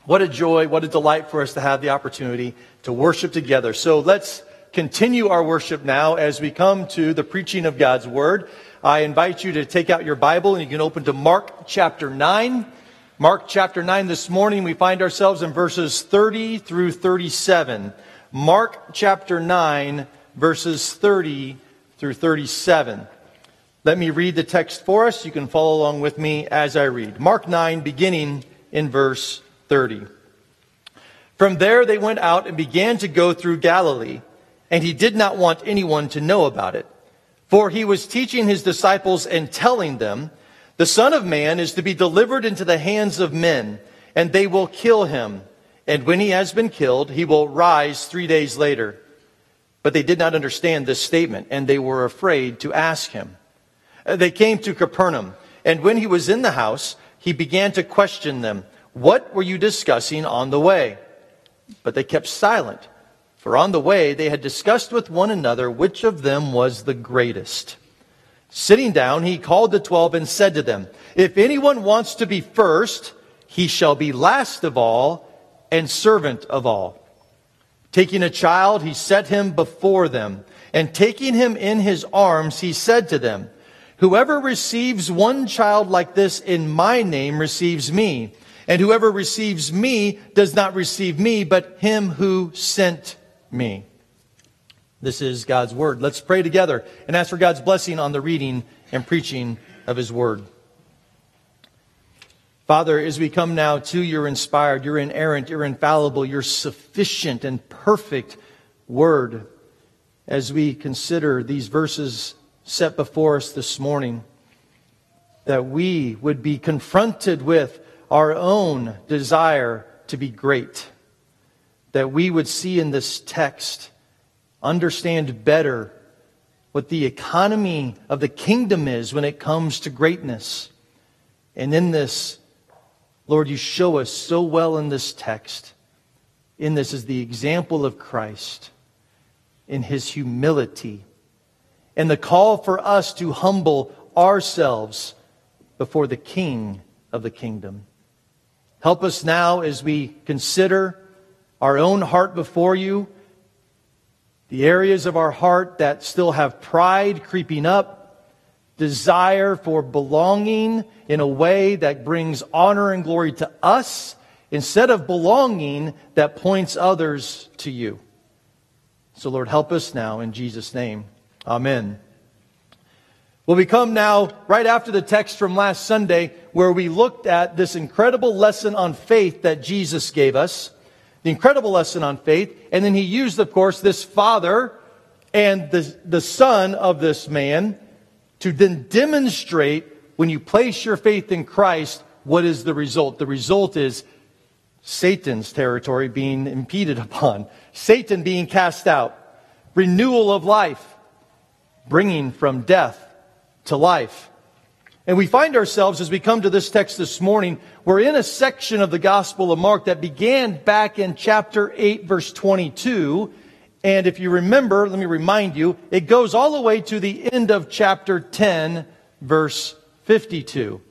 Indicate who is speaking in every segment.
Speaker 1: What a joy, what a delight for us to have the opportunity to worship together. So let's continue our worship now as we come to the preaching of God's Word. I invite you to take out your Bible and you can open to Mark chapter 9. Mark chapter 9 this morning, we find ourselves in verses 30 through 37. Mark chapter 9, verses 30 through 37. Let me read the text for us. You can follow along with me as I read. Mark 9, beginning in verse 30. From there they went out and began to go through Galilee, and he did not want anyone to know about it. For he was teaching his disciples and telling them, the Son of Man is to be delivered into the hands of men, and they will kill him. And when he has been killed, he will rise 3 days later. But they did not understand this statement, and they were afraid to ask him. They came to Capernaum, and when he was in the house, he began to question them. What were you discussing on the way? But they kept silent, for on the way they had discussed with one another which of them was the greatest. Sitting down, he called the 12 and said to them, if anyone wants to be first, he shall be last of all and servant of all. Taking a child, he set him before them, and taking him in his arms, he said to them, whoever receives one child like this in my name receives me. And whoever receives me does not receive me, but him who sent me. This is God's Word. Let's pray together and ask for God's blessing on the reading and preaching of His Word. Father, as we come now to your inspired, your inerrant, your infallible, your sufficient and perfect Word, as we consider these verses set before us this morning, that we would be confronted with our own desire to be great, that we would see in this text, understand better what the economy of the kingdom is when it comes to greatness. And in this, Lord, you show us so well in this text. In this is the example of Christ in His humility and the call for us to humble ourselves before the King of the kingdom. Help us now as we consider our own heart before you, the areas of our heart that still have pride creeping up, desire for belonging in a way that brings honor and glory to us, instead of belonging that points others to you. So Lord, help us now in Jesus' name. Amen. Well, we come now right after the text from last Sunday where we looked at this incredible lesson on faith that Jesus gave us. The incredible lesson on faith. And then He used, of course, this father and the son of this man to then demonstrate when you place your faith in Christ, what is the result? The result is Satan's territory being impeded upon. Satan being cast out. Renewal of life. Bringing from death to life. And we find ourselves, as we come to this text this morning, we're in a section of the Gospel of Mark that began back in chapter 8, verse 22. And if you remember, let me remind you, it goes all the way to the end of chapter 10, verse 52.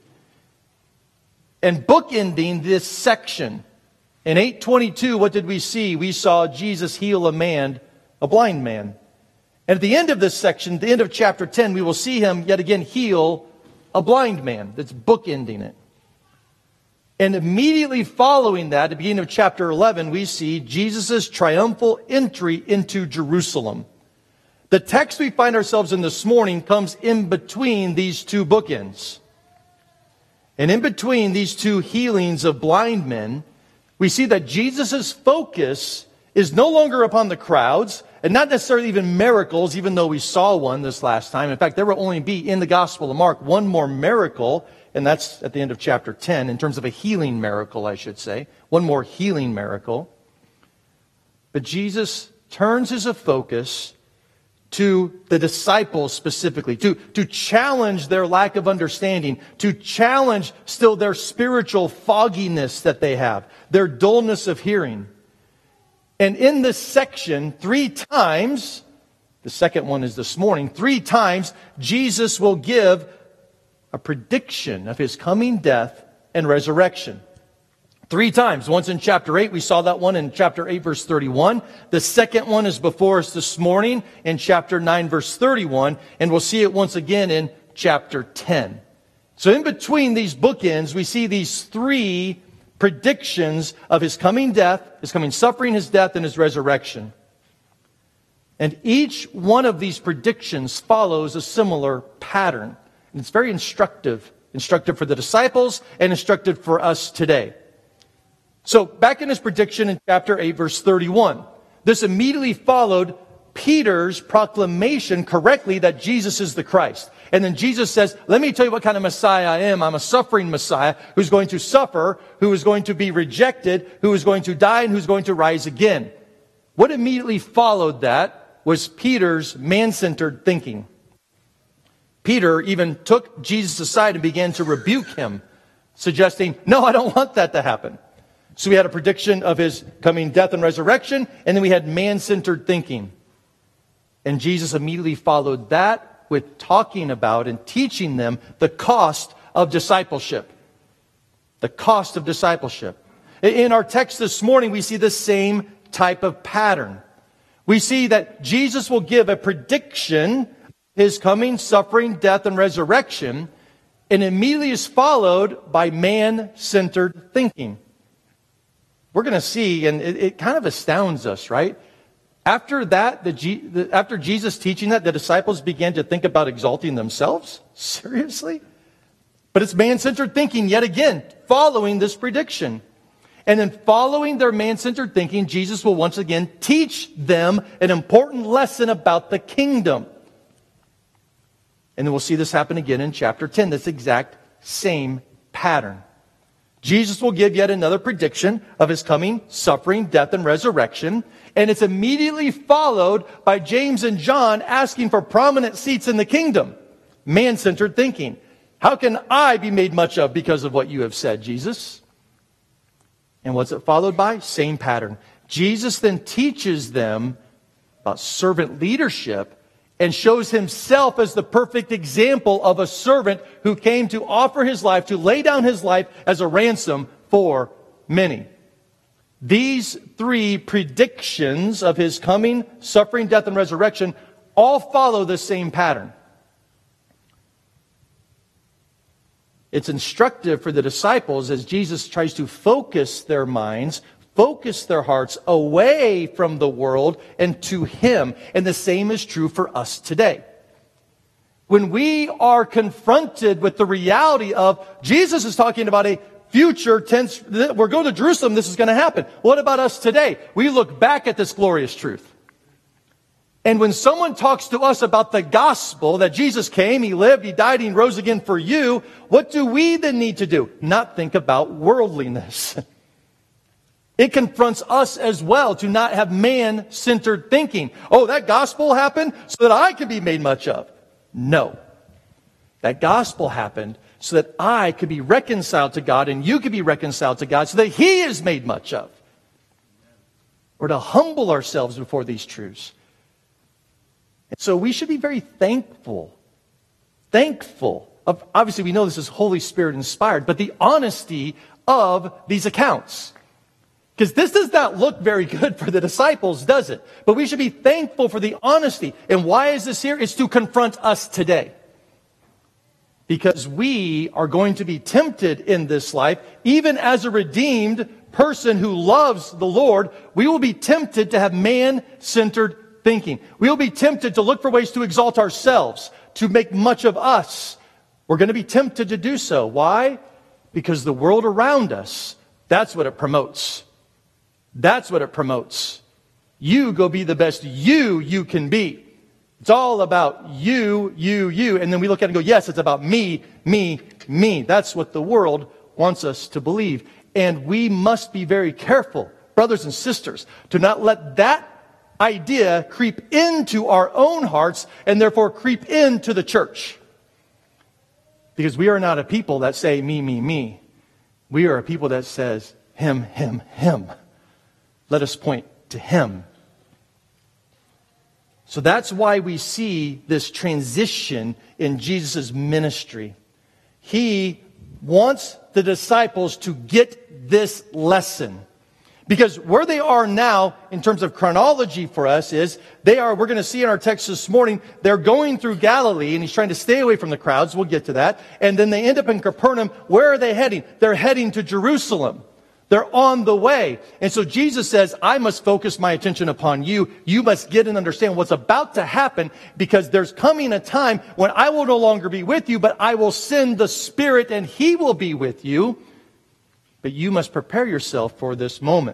Speaker 1: And bookending this section, in 8:22, what did we see? We saw Jesus heal a blind man. And at the end of this section, the end of chapter 10, we will see Him yet again heal a blind man. That's bookending it. And immediately following that, at the beginning of chapter 11, we see Jesus' triumphal entry into Jerusalem. The text we find ourselves in this morning comes in between these two bookends. And in between these two healings of blind men, we see that Jesus' focus is no longer upon the crowds, and not necessarily even miracles, even though we saw one this last time. In fact, there will only be in the Gospel of Mark one more miracle, and that's at the end of chapter 10, in terms of a healing miracle, I should say. One more healing miracle. But Jesus turns His focus to the disciples specifically, to challenge their lack of understanding, to challenge still their spiritual fogginess that they have, their dullness of hearing. And in this section, 3 times, the second one is this morning, 3 times Jesus will give a prediction of His coming death and resurrection. 3 times. Once in chapter 8, we saw that one in chapter 8, verse 31. The second one is before us this morning in chapter 9, verse 31. And we'll see it once again in chapter 10. So in between these bookends, we see these 3 predictions of his coming death, his coming suffering, his death, and his resurrection. And each one of these predictions follows a similar pattern. And it's very instructive. Instructive for the disciples and instructive for us today. So back in his prediction in chapter 8, verse 31, this immediately followed Peter's proclamation correctly that Jesus is the Christ. And then Jesus says, let me tell you what kind of Messiah I am. I'm a suffering Messiah who's going to suffer, who is going to be rejected, who is going to die, and who's going to rise again. What immediately followed that was Peter's man-centered thinking. Peter even took Jesus aside and began to rebuke him, suggesting, no, I don't want that to happen. So we had a prediction of his coming death and resurrection, and then we had man-centered thinking. And Jesus immediately followed that with talking about and teaching them the cost of discipleship. The cost of discipleship. In our text this morning, we see the same type of pattern. We see that Jesus will give a prediction, his coming, suffering, death, and resurrection, and immediately is followed by man-centered thinking. We're going to see, and it kind of astounds us, right? After that, after Jesus teaching that, the disciples began to think about exalting themselves? Seriously? But it's man-centered thinking yet again, following this prediction. And then following their man-centered thinking, Jesus will once again teach them an important lesson about the kingdom. And then we'll see this happen again in chapter 10, this exact same pattern. Jesus will give yet another prediction of his coming, suffering, death, and resurrection. And it's immediately followed by James and John asking for prominent seats in the kingdom. Man-centered thinking. How can I be made much of because of what you have said, Jesus? And what's it followed by? Same pattern. Jesus then teaches them about servant leadership and shows himself as the perfect example of a servant who came to offer his life, to lay down his life as a ransom for many. These 3 predictions of his coming, suffering, death, and resurrection all follow the same pattern. It's instructive for the disciples as Jesus tries to focus their minds, focus their hearts away from the world and to him. And the same is true for us today. When we are confronted with the reality of Jesus is talking about a future tense, we're going to Jerusalem, this is going to happen. What about us today? We look back at this glorious truth. And when someone talks to us about the gospel, that Jesus came, he lived, he died, he rose again for you, what do we then need to do? Not think about worldliness. It confronts us as well to not have man-centered thinking. Oh, that gospel happened so that I could be made much of. No. That gospel happened so that I could be reconciled to God and you could be reconciled to God so that he is made much of. We're to humble ourselves before these truths. And so we should be very thankful. Thankful of, obviously we know this is Holy Spirit inspired, but the honesty of these accounts. Because this does not look very good for the disciples, does it? But we should be thankful for the honesty. And why is this here? It's to confront us today. Because we are going to be tempted in this life, even as a redeemed person who loves the Lord, we will be tempted to have man-centered thinking. We will be tempted to look for ways to exalt ourselves, to make much of us. We're going to be tempted to do so. Why? Because the world around us, that's what it promotes. That's what it promotes. You go be the best you can be. It's all about you. And then we look at it and go, yes, it's about me. That's what the world wants us to believe. And we must be very careful, brothers and sisters, to not let that idea creep into our own hearts and therefore creep into the church. Because we are not a people that say me. We are a people that says him. Let us point to him. So that's why we see this transition in Jesus' ministry. He wants the disciples to get this lesson. Because where they are now, in terms of chronology for us, is we're going to see in our text this morning, they're going through Galilee, and he's trying to stay away from the crowds. We'll get to that. And then they end up in Capernaum. Where are they heading? They're heading to Jerusalem. They're on the way. And so Jesus says, I must focus my attention upon you. You must get and understand what's about to happen, because there's coming a time when I will no longer be with you, but I will send the Spirit and He will be with you. But you must prepare yourself for this moment.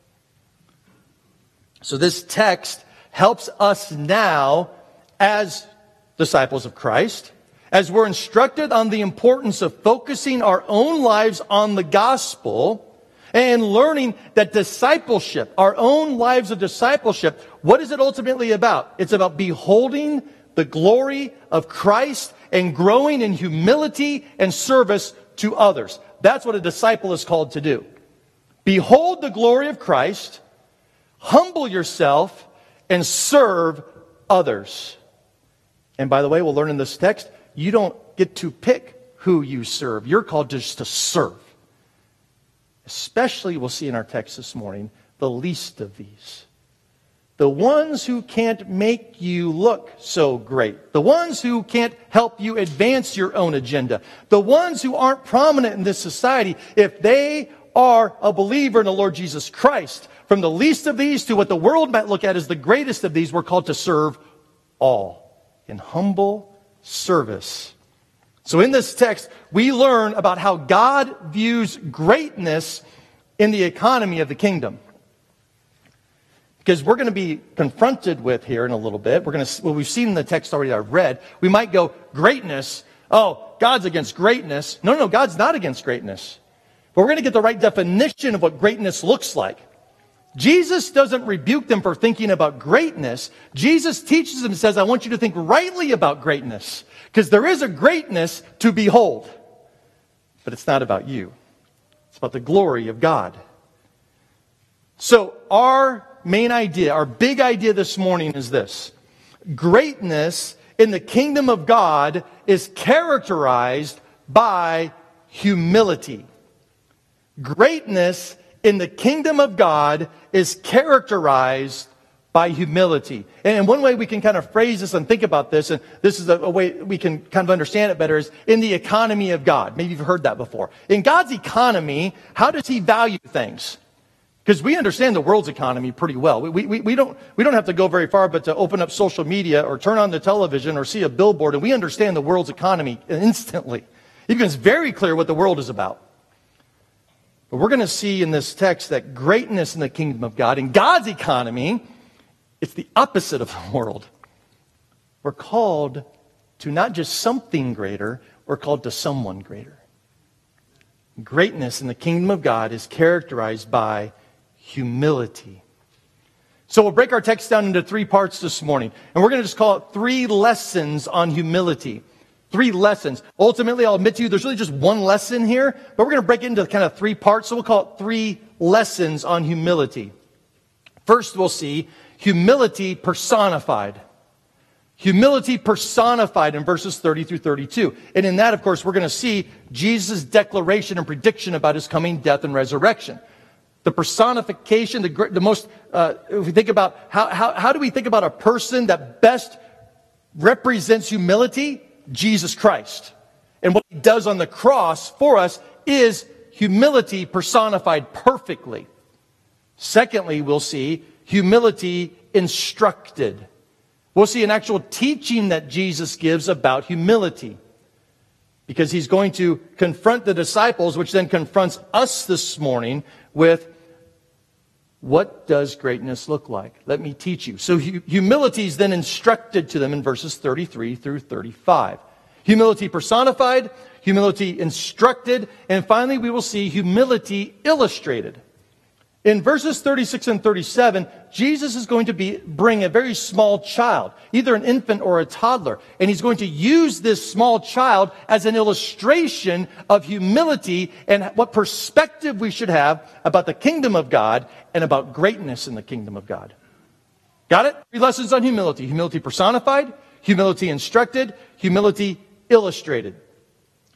Speaker 1: So this text helps us now as disciples of Christ, as we're instructed on the importance of focusing our own lives on the gospel and learning that discipleship, our own lives of discipleship, what is it ultimately about? It's about beholding the glory of Christ and growing in humility and service to others. That's what a disciple is called to do. Behold the glory of Christ, humble yourself, and serve others. And by the way, we'll learn in this text, you don't get to pick who you serve. You're called just to serve. Especially, we'll see in our text this morning, the least of these. The ones who can't make you look so great. The ones who can't help you advance your own agenda. The ones who aren't prominent in this society. If they are a believer in the Lord Jesus Christ, from the least of these to what the world might look at as the greatest of these, we're called to serve all in humble service. So in this text, we learn about how God views greatness in the economy of the kingdom. Because we're going to be confronted with here in a little bit. What we've seen in the text already I've read, we might go, greatness. Oh, God's against greatness. No, God's not against greatness. But we're going to get the right definition of what greatness looks like. Jesus doesn't rebuke them for thinking about greatness. Jesus teaches them and says, I want you to think rightly about greatness. Because there is a greatness to behold. But it's not about you. It's about the glory of God. So our main idea, our big idea this morning is this. Greatness in the kingdom of God is characterized by humility. Greatness in the kingdom of God is characterized by humility. And one way we can kind of phrase this and think about this, and this is a way we can kind of understand it better, is in the economy of God. Maybe you've heard that before. In God's economy, how does He value things? Because we understand the world's economy pretty well. We don't have to go very far but to open up social media or turn on the television or see a billboard, and we understand the world's economy instantly. It becomes very clear what the world is about. But we're going to see in this text that greatness in the kingdom of God, in God's economy, it's the opposite of the world. We're called to not just something greater, we're called to someone greater. Greatness in the kingdom of God is characterized by humility. So we'll break our text down into 3 parts this morning. And we're going to just call it 3 lessons on humility. 3 lessons. Ultimately, I'll admit to you, there's really just one lesson here, but we're going to break it into kind of 3 parts. So we'll call it 3 lessons on humility. First, we'll see humility personified. Humility personified in verses 30 through 32. And in that, of course, we're going to see Jesus' declaration and prediction about His coming death and resurrection. The personification, the most, if we think about, how do we think about a person that best represents humility? Jesus Christ. And what He does on the cross for us is humility personified perfectly. Secondly, we'll see humility instructed. We'll see an actual teaching that Jesus gives about humility. Because He's going to confront the disciples, which then confronts us this morning with, what does greatness look like? Let me teach you. So humility is then instructed to them in verses 33 through 35. Humility personified, humility instructed, and finally we will see humility illustrated. In verses 36 and 37, Jesus is going to bring a very small child, either an infant or a toddler, and He's going to use this small child as an illustration of humility and what perspective we should have about the kingdom of God and about greatness in the kingdom of God. Got it? 3 lessons on humility. Humility personified, humility instructed, humility illustrated.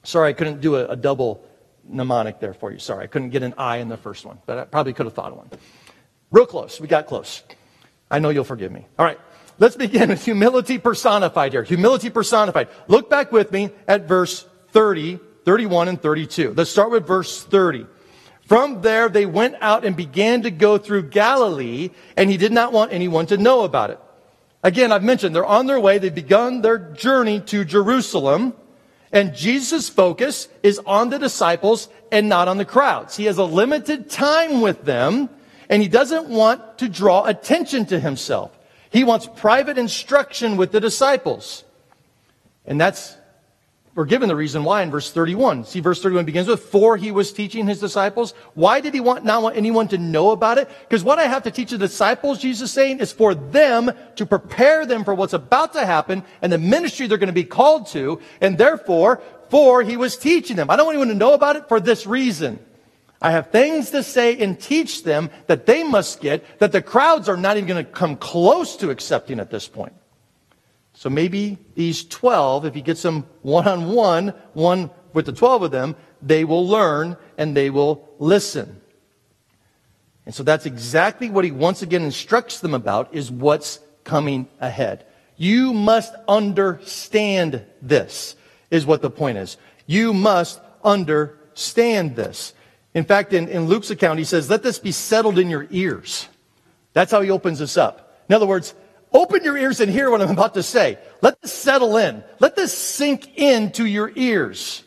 Speaker 1: Sorry, I couldn't do a double mnemonic there for you. Sorry, I couldn't get an I in the first one, but I probably could have thought of one. Real close. We got close. I know you'll forgive me. All right. Let's begin with humility personified here. Humility personified. Look back with me at verse 30, 31, and 32. Let's start with verse 30. From there, they went out and began to go through Galilee, and he did not want anyone to know about it. Again, I've mentioned they're on their way. They've begun their journey to Jerusalem, and Jesus' focus is on the disciples and not on the crowds. He has a limited time with them, and he doesn't want to draw attention to himself. He wants private instruction with the disciples. And we're given the reason why in verse 31. See, verse 31 begins with, for he was teaching his disciples. Why did he not want anyone to know about it? Because what I have to teach the disciples, Jesus is saying, is for them to prepare them for what's about to happen and the ministry they're going to be called to. And therefore, for he was teaching them. I don't want anyone to know about it for this reason. I have things to say and teach them that they must get, that the crowds are not even going to come close to accepting at this point. So maybe these 12, if he gets them one-on-one, one with the 12 of them, they will learn and they will listen. And so that's exactly what he once again instructs them about, is what's coming ahead. You must understand this, is what the point is. You must understand this. In fact, in Luke's account, he says, let this be settled in your ears. That's how he opens this up. In other words, open your ears and hear what I'm about to say. Let this settle in. Let this sink into your ears.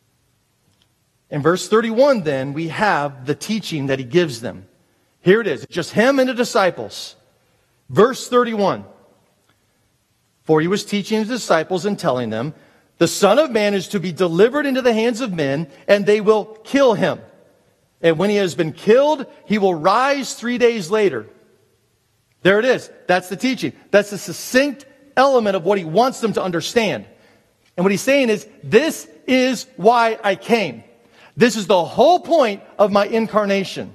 Speaker 1: In verse 31, then, we have the teaching that he gives them. Here it is. It's just him and the disciples. Verse 31. For he was teaching his disciples and telling them, the Son of Man is to be delivered into the hands of men, and they will kill him. And when he has been killed, he will rise 3 days later. There it is. That's the teaching. That's the succinct element of what he wants them to understand. And what he's saying is, this is why I came. This is the whole point of my incarnation.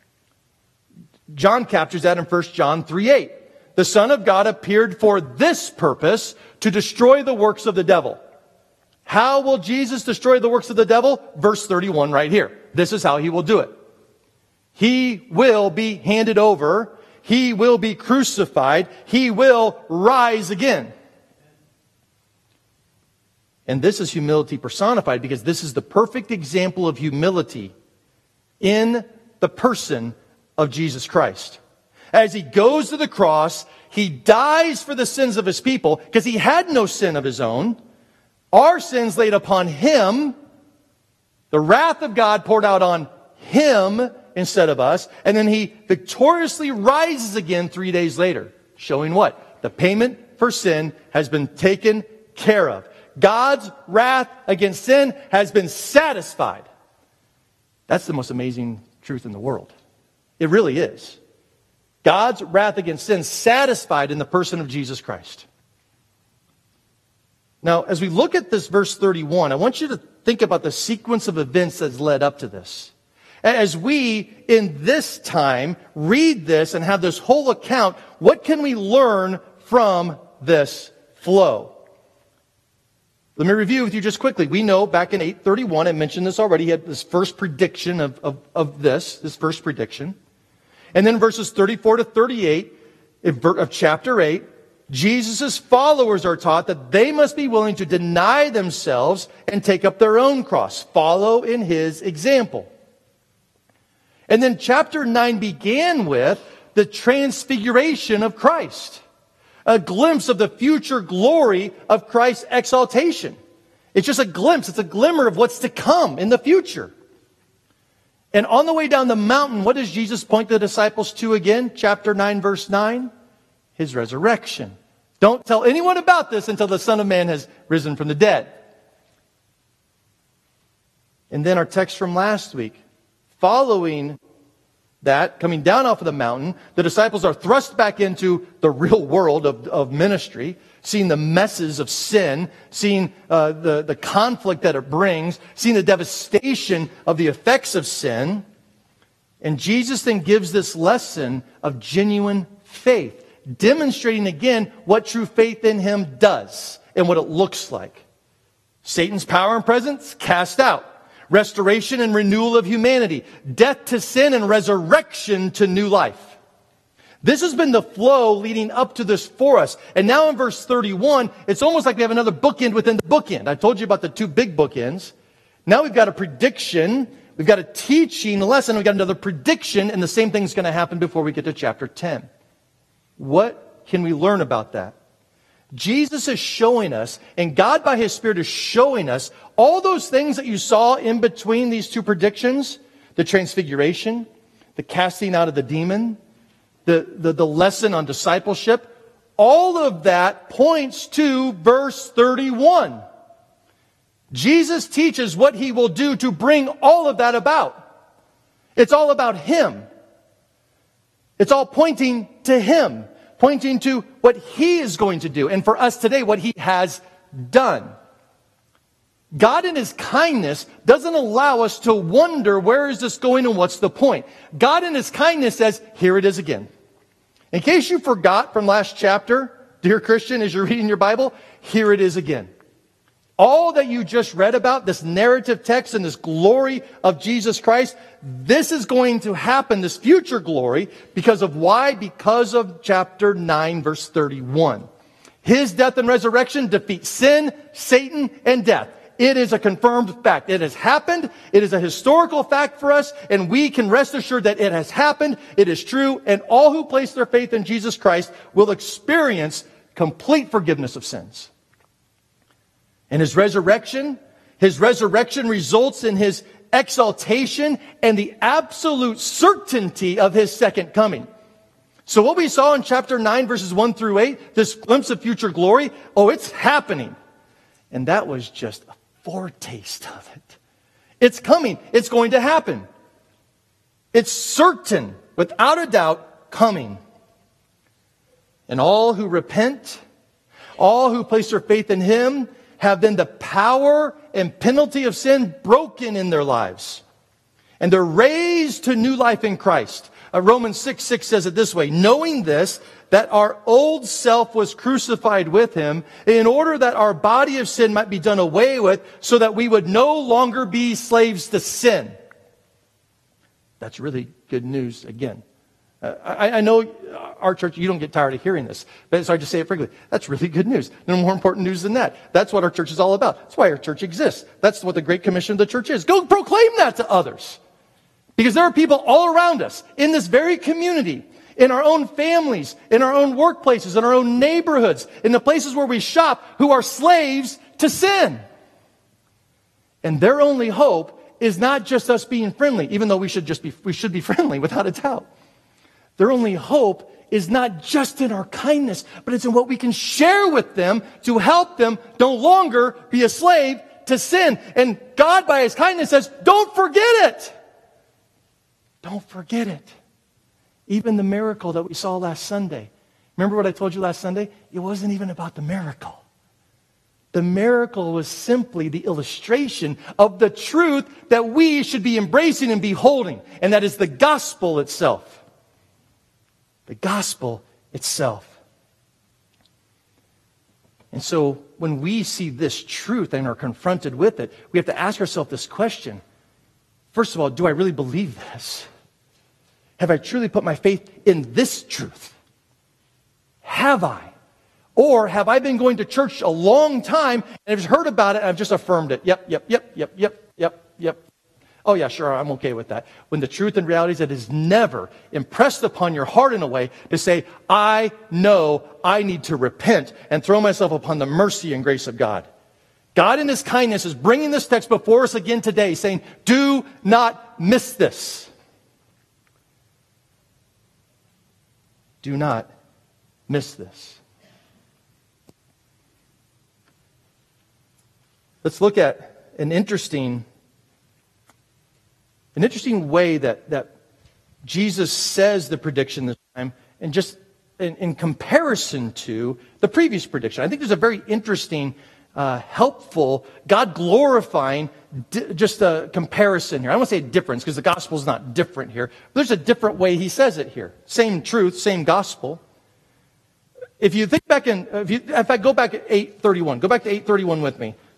Speaker 1: John captures that in 1 John 3:8. The Son of God appeared for this purpose, to destroy the works of the devil. How will Jesus destroy the works of the devil? Verse 31 right here. This is how he will do it. He will be handed over. He will be crucified. He will rise again. And this is humility personified, because this is the perfect example of humility in the person of Jesus Christ. As he goes to the cross, he dies for the sins of his people, because he had no sin of his own. Our sins laid upon him, the wrath of God poured out on him instead of us, and then he victoriously rises again 3 days later, showing what? The payment for sin has been taken care of. God's wrath against sin has been satisfied. That's the most amazing truth in the world. It really is. God's wrath against sin satisfied in the person of Jesus Christ. Now, as we look at this verse 31, I want you to think about the sequence of events that's led up to this. As we, in this time, read this and have this whole account, what can we learn from this flow? Let me review with you just quickly. We know back in 8:31, I mentioned this already, he had this first prediction of this first prediction. And then verses 34 to 38 of chapter 8, Jesus' followers are taught that they must be willing to deny themselves and take up their own cross. Follow in his example. And then chapter 9 began with the transfiguration of Christ. A glimpse of the future glory of Christ's exaltation. It's just a glimpse. It's a glimmer of what's to come in the future. And on the way down the mountain, what does Jesus point the disciples to again? Chapter 9, verse 9. His resurrection. Don't tell anyone about this until the Son of Man has risen from the dead. And then our text from last week. Following that, coming down off of the mountain, the disciples are thrust back into the real world of ministry, seeing the messes of sin, seeing the conflict that it brings, seeing the devastation of the effects of sin. And Jesus then gives this lesson of genuine faith, demonstrating again what true faith in him does and what it looks like. Satan's power and presence, cast out. Restoration and renewal of humanity. Death to sin and resurrection to new life. This has been the flow leading up to this for us. And now in verse 31, it's almost like we have another bookend within the bookend. I told you about the two big bookends. Now we've got a prediction, we've got a teaching, a lesson, we've got another prediction, and the same thing's going to happen before we get to chapter 10. What can we learn about that? Jesus is showing us, and God by His Spirit is showing us, all those things that you saw in between these two predictions, the transfiguration, the casting out of the demon, the lesson on discipleship, all of that points to verse 31. Jesus teaches what He will do to bring all of that about. It's all about Him. It's all pointing to Him, pointing to what He is going to do, and for us today, what He has done. God in His kindness doesn't allow us to wonder, where is this going and what's the point? God in His kindness says, here it is again. In case you forgot from last chapter, dear Christian, as you're reading your Bible, here it is again. All that you just read about, this narrative text and this glory of Jesus Christ, this is going to happen, this future glory, because of why? Because of chapter 9, verse 31. His death and resurrection defeat sin, Satan, and death. It is a confirmed fact. It has happened. It is a historical fact for us, and we can rest assured that it has happened. It is true, and all who place their faith in Jesus Christ will experience complete forgiveness of sins. And His resurrection results in His exaltation and the absolute certainty of His second coming. So what we saw in chapter 9, verses 1 through 8, this glimpse of future glory, it's happening. And that was just a foretaste of it. It's coming. It's going to happen. It's certain, without a doubt, coming. And all who repent, all who place their faith in Him, have then the power and penalty of sin broken in their lives. And they're raised to new life in Christ. Romans 6:6 says it this way, knowing this, that our old self was crucified with Him in order that our body of sin might be done away with so that we would no longer be slaves to sin. That's really good news again. I know our church, you don't get tired of hearing this, but so I just say it frequently. That's really good news. No more important news than that. That's what our church is all about. That's why our church exists. That's what the Great Commission of the church is. Go proclaim that to others. Because there are people all around us, in this very community, in our own families, in our own workplaces, in our own neighborhoods, in the places where we shop, who are slaves to sin. And their only hope is not just us being friendly, even though we should be friendly without a doubt. Their only hope is not just in our kindness, but it's in what we can share with them to help them no longer be a slave to sin. And God, by His kindness, says, don't forget it. Don't forget it. Even the miracle that we saw last Sunday. Remember what I told you last Sunday? It wasn't even about the miracle. The miracle was simply the illustration of the truth that we should be embracing and beholding. And that is the gospel itself. The gospel itself. And so when we see this truth and are confronted with it, we have to ask ourselves this question. First of all, do I really believe this? Have I truly put my faith in this truth? Have I? Or have I been going to church a long time and I've heard about it and I've just affirmed it? Yep. Oh yeah, sure, I'm okay with that. When the truth and reality is that it is never impressed upon your heart in a way to say, I know I need to repent and throw myself upon the mercy and grace of God. God in His kindness is bringing this text before us again today, saying, do not miss this. Do not miss this. Let's look at an interesting way that Jesus says the prediction this time, and just in comparison to the previous prediction. I think there's a very interesting, helpful, God-glorifying just a comparison here. I don't want to say a difference, because the gospel is not different here. But there's a different way He says it here. Same truth, same gospel. If you think back in fact, go back to 8:31. Go back to 8:31 with me.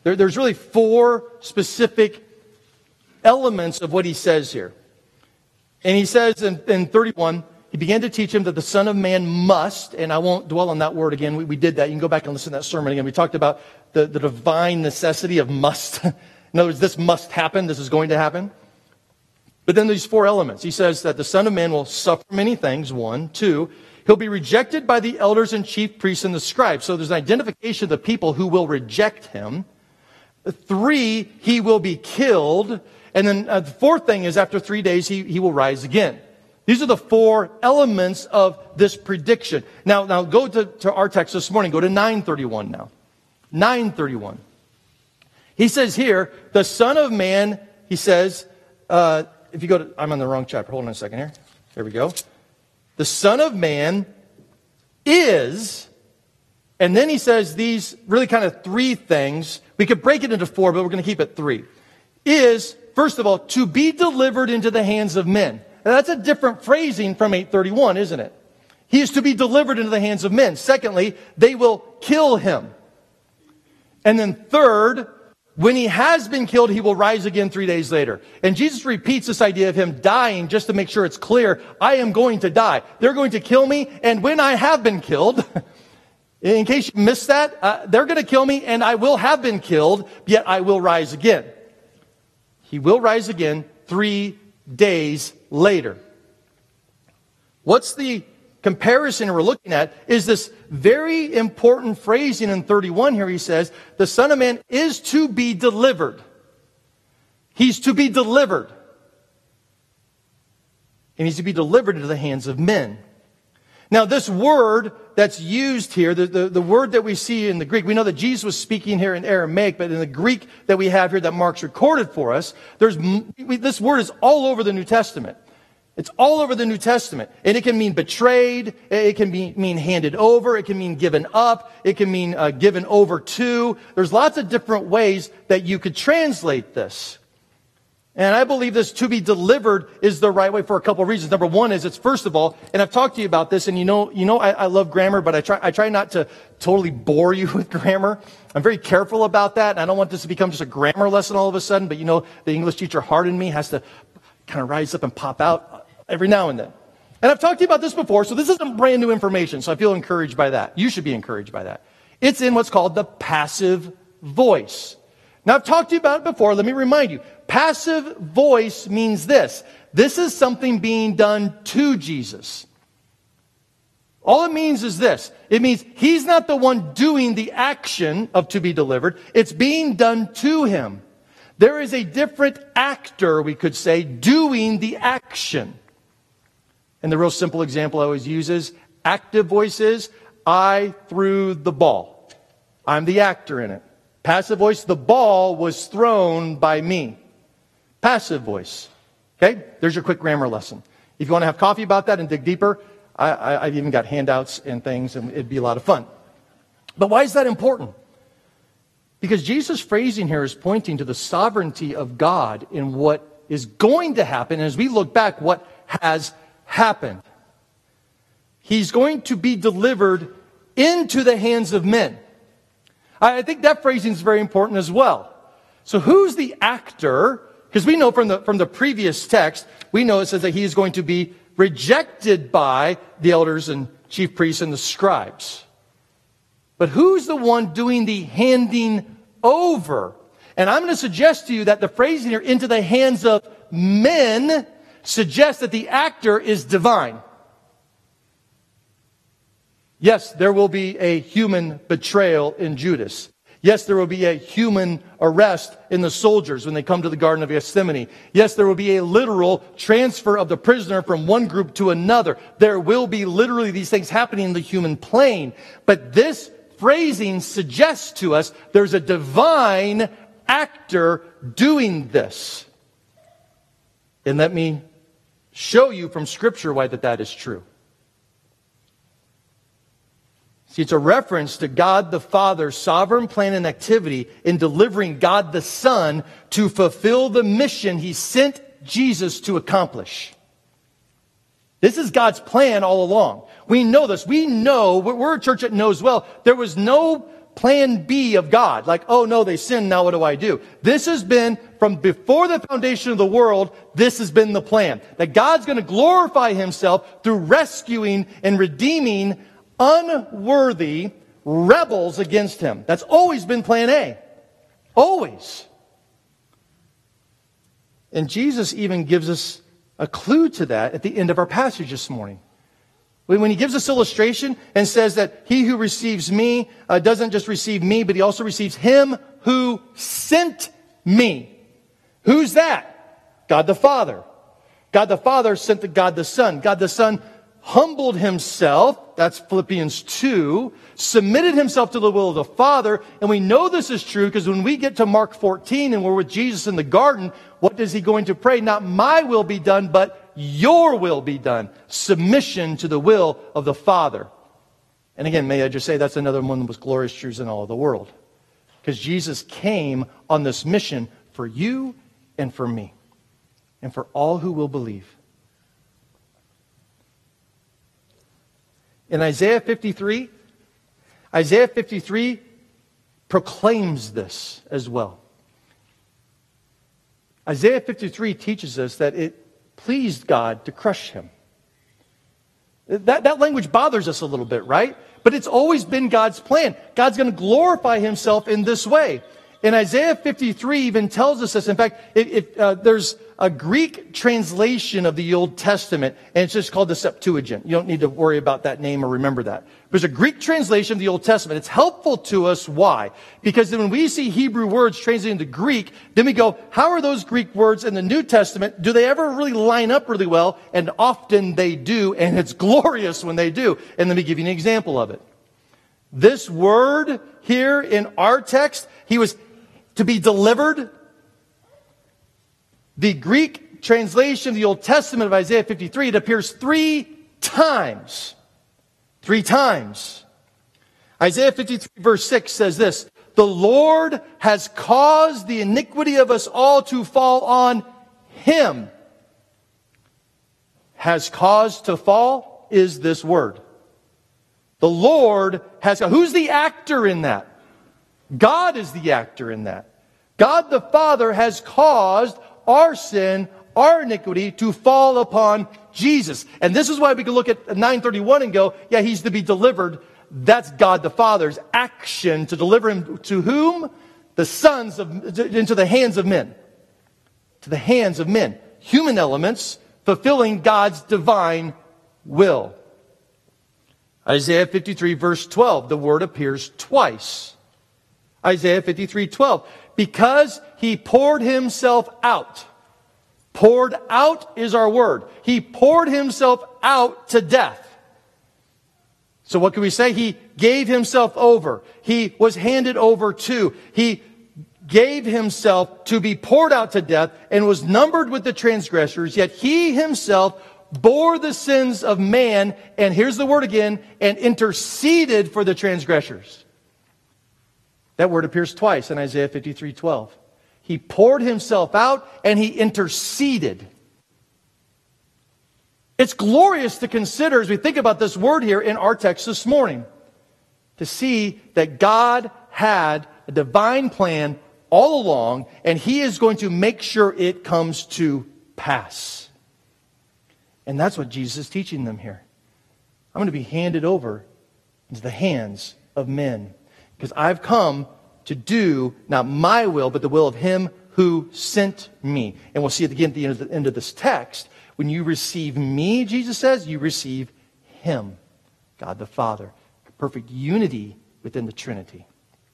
Speaker 1: There's really four specific elements of what he says here. And he says in 31, he began to teach him that the Son of Man must, and I won't dwell on that word again. We did that. You can go back and listen to that sermon again. We talked about the divine necessity of must. In other words, this must happen. This is going to happen. But then these four elements. He says that the Son of Man will suffer many things. 1. 2, he'll be rejected by the elders and chief priests and the scribes. So there's an identification of the people who will reject him. 3, he will be killed. And then the fourth thing is after 3 days, he will rise again. These are the four elements of this prediction. Now go to our text this morning. Go to 9:31 now. 9:31. He says here, the Son of Man, he says, if you go to, I'm on the wrong chapter. Hold on a second here. There we go. The Son of Man is, and then he says these really kind of three things. We could break it into four, but we're going to keep it 3. Is, first of all, to be delivered into the hands of men. Now, that's a different phrasing from 8:31, isn't it? He is to be delivered into the hands of men. Secondly, they will kill him. And then third, when he has been killed, he will rise again 3 days later. And Jesus repeats this idea of him dying just to make sure it's clear. I am going to die. They're going to kill me. And when I have been killed, in case you missed that, they're going to kill me and I will have been killed, yet I will rise again. He will rise again 3 days later. What's the comparison we're looking at is this very important phrasing in 31 here. He says, the Son of Man is to be delivered. He's to be delivered. And he's to be delivered into the hands of men. Now, this word that's used here, the word that we see in the Greek, we know that Jesus was speaking here in Aramaic, but in the Greek that we have here that Mark's recorded for us, this word is all over the New Testament. It's all over the New Testament. And it can mean betrayed, it can mean handed over, it can mean given up, it can mean given over to. There's lots of different ways that you could translate this. And I believe this to be delivered is the right way for a couple of reasons. Number one is it's first of all, and I've talked to you about this, and you know I love grammar, but I try not to totally bore you with grammar. I'm very careful about that, and I don't want this to become just a grammar lesson all of a sudden, but the English teacher heart in me has to kind of rise up and pop out every now and then. And I've talked to you about this before, so this isn't brand new information, so I feel encouraged by that. You should be encouraged by that. It's in what's called the passive voice. Now, I've talked to you about it before. Let me remind you. Passive voice means this. This is something being done to Jesus. All it means is this. It means he's not the one doing the action of to be delivered. It's being done to him. There is a different actor, we could say, doing the action. And the real simple example I always use is active voice is, I threw the ball. I'm the actor in it. Passive voice, the ball was thrown by me. Passive voice. Okay? There's your quick grammar lesson. If you want to have coffee about that and dig deeper, I've even got handouts and things, and it'd be a lot of fun. But why is that important? Because Jesus' phrasing here is pointing to the sovereignty of God in what is going to happen. And as we look back, what has happened. He's going to be delivered into the hands of men. I think that phrasing is very important as well. So who's the actor? Because we know from the previous text, we know it says that he is going to be rejected by the elders and chief priests and the scribes. But who's the one doing the handing over? And I'm going to suggest to you that the phrasing here, into the hands of men, suggests that the actor is divine. Yes, there will be a human betrayal in Judas. Yes, there will be a human arrest in the soldiers when they come to the Garden of Gethsemane. Yes, there will be a literal transfer of the prisoner from one group to another. There will be literally these things happening in the human plane. But this phrasing suggests to us there's a divine actor doing this. And let me show you from Scripture why that is true. See, it's a reference to God the Father's sovereign plan and activity in delivering God the Son to fulfill the mission He sent Jesus to accomplish. This is God's plan all along. We know this. We know, we're a church that knows well, there was no plan B of God. Like, oh no, they sinned, now what do I do? This has been, from before the foundation of the world, this has been the plan. That God's going to glorify himself through rescuing and redeeming unworthy rebels against him. That's always been plan A. Always. And Jesus even gives us a clue to that at the end of our passage this morning. When he gives this illustration and says that he who receives me doesn't just receive me, but he also receives him who sent me. Who's that? God the Father. God the Father sent to God the Son. God the Son humbled himself, that's Philippians 2, submitted himself to the will of the Father, and we know this is true because when we get to Mark 14 and we're with Jesus in the garden, what is he going to pray? Not my will be done, but your will be done. Submission to the will of the Father. And again, may I just say that's another one of the most glorious truths in all of the world. Because Jesus came on this mission for you and for me, and for all who will believe. In Isaiah 53 proclaims this as well. Isaiah 53 teaches us that it pleased God to crush him. That language bothers us a little bit, right? But it's always been God's plan. God's going to glorify himself in this way. And Isaiah 53 even tells us this. In fact, there's a Greek translation of the Old Testament, and it's just called the Septuagint. You don't need to worry about that name or remember that. There's a Greek translation of the Old Testament. It's helpful to us. Why? Because when we see Hebrew words translated into Greek, then we go, how are those Greek words in the New Testament? Do they ever really line up really well? And often they do, and it's glorious when they do. And let me give you an example of it. This word here in our text, he was to be delivered. The Greek translation of the Old Testament of Isaiah 53, it appears 3 times. 3 times. Isaiah 53 verse 6 says this, the Lord has caused the iniquity of us all to fall on him. Has caused to fall is this word. The Lord has, who's the actor in that? God is the actor in that. God the Father has caused our sin, our iniquity to fall upon Jesus. And this is why we can look at 9:31 and go, yeah, he's to be delivered. That's God the Father's action to deliver him to whom? The sons into the hands of men. To the hands of men. Human elements fulfilling God's divine will. Isaiah 53 verse 12, the word appears twice. Isaiah 53:12. Because he poured himself out. Poured out is our word. He poured himself out to death. So what can we say? He gave himself over. He was handed over to. He gave himself to be poured out to death and was numbered with the transgressors. Yet he himself bore the sins of man. And here's the word again. And interceded for the transgressors. That word appears twice in Isaiah 53:12. He poured himself out and he interceded. It's glorious to consider as we think about this word here in our text this morning. To see that God had a divine plan all along and he is going to make sure it comes to pass. And that's what Jesus is teaching them here. I'm going to be handed over into the hands of men. Because I've come to do not my will, but the will of him who sent me. And we'll see it again at the end of this text. When you receive me, Jesus says, you receive him, God the Father. Perfect unity within the Trinity.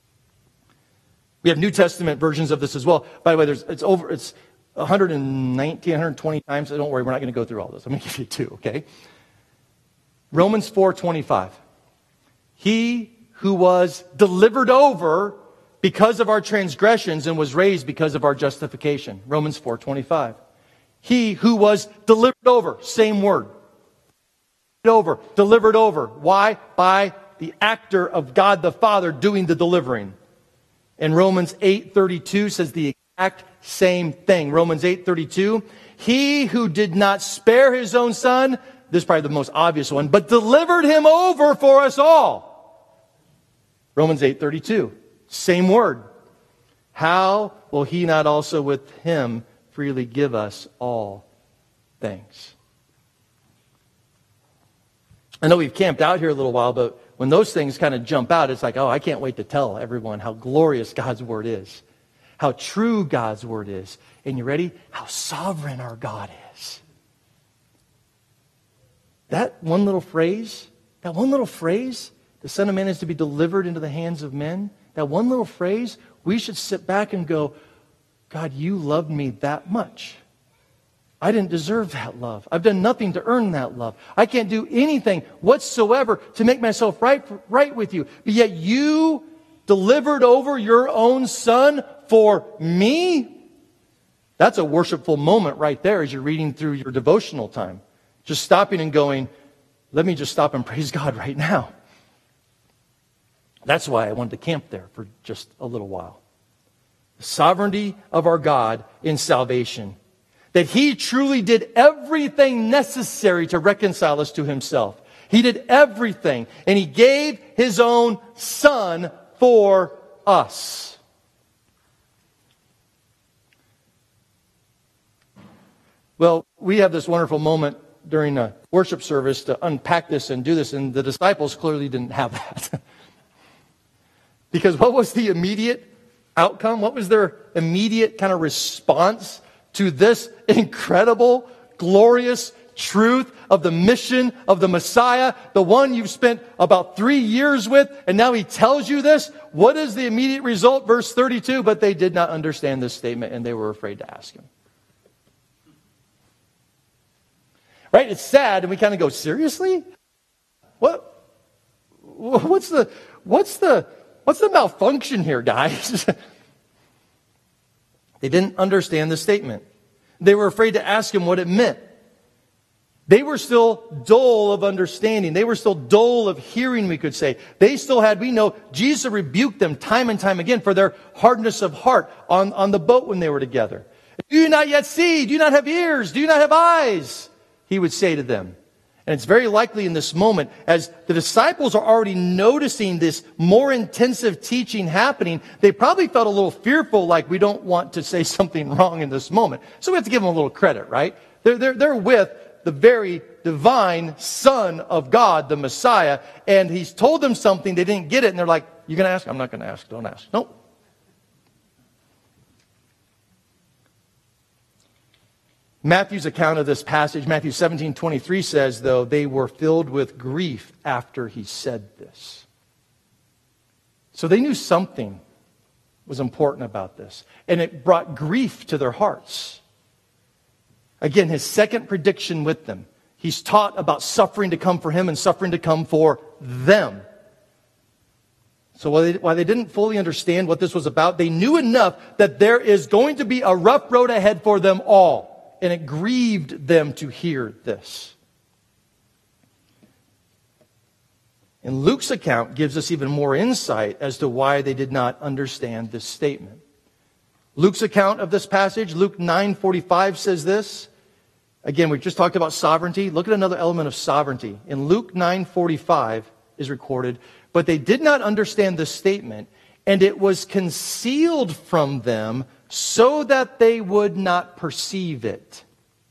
Speaker 1: We have New Testament versions of this as well. By the way, it's 119, 120 times. So don't worry, we're not going to go through all this. I'm going to give you 2, okay? Romans 4:25. He who was delivered over because of our transgressions and was raised because of our justification. Romans 4:25. He who was delivered over, same word. Delivered over. Why? By the actor of God the Father doing the delivering. And Romans 8:32 says the exact same thing. Romans 8:32. He who did not spare his own son, this is probably the most obvious one, but delivered him over for us all. Romans 8:32, same word. How will he not also with him freely give us all things? I know we've camped out here a little while, but when those things kind of jump out, it's like, oh, I can't wait to tell everyone how glorious God's Word is, how true God's Word is. And you ready? How sovereign our God is. That one little phrase, the Son of Man is to be delivered into the hands of men, that one little phrase, we should sit back and go, God, you loved me that much. I didn't deserve that love. I've done nothing to earn that love. I can't do anything whatsoever to make myself right with you. But yet you delivered over your own Son for me? That's a worshipful moment right there as you're reading through your devotional time. Just stopping and going, let me just stop and praise God right now. That's why I wanted to camp there for just a little while. The sovereignty of our God in salvation. That He truly did everything necessary to reconcile us to Himself. He did everything. And He gave His own Son for us. Well, we have this wonderful moment during a worship service to unpack this and do this, and the disciples clearly didn't have that. Because what was the immediate outcome? What was their immediate kind of response to this incredible, glorious truth of the mission of the Messiah, the one you've spent about 3 years with, and now He tells you this? What is the immediate result? Verse 32, but they did not understand this statement, and they were afraid to ask Him. Right? It's sad, and we kind of go, seriously? What's the malfunction here, guys? They didn't understand the statement. They were afraid to ask Him what it meant. They were still dull of understanding. They were still dull of hearing, we could say. They still had, we know, Jesus rebuked them time and time again for their hardness of heart on the boat when they were together. Do you not yet see? Do you not have ears? Do you not have eyes? He would say to them. And it's very likely in this moment, as the disciples are already noticing this more intensive teaching happening, they probably felt a little fearful, like we don't want to say something wrong in this moment. So we have to give them a little credit, right? They're with the very divine Son of God, the Messiah, and He's told them something, they didn't get it, and they're like, you're going to ask? I'm not going to ask. Don't ask. Nope. Matthew's account of this passage, Matthew 17:23 says, though, they were filled with grief after He said this. So they knew something was important about this. And it brought grief to their hearts. Again, His second prediction with them. He's taught about suffering to come for Him and suffering to come for them. So while they didn't fully understand what this was about, they knew enough that there is going to be a rough road ahead for them all. And it grieved them to hear this. And Luke's account gives us even more insight as to why they did not understand this statement. Luke's account of this passage, Luke 9:45 says this. Again, we just talked about sovereignty. Look at another element of sovereignty. In Luke 9:45 is recorded, but they did not understand this statement, and it was concealed from them so that they would not perceive it.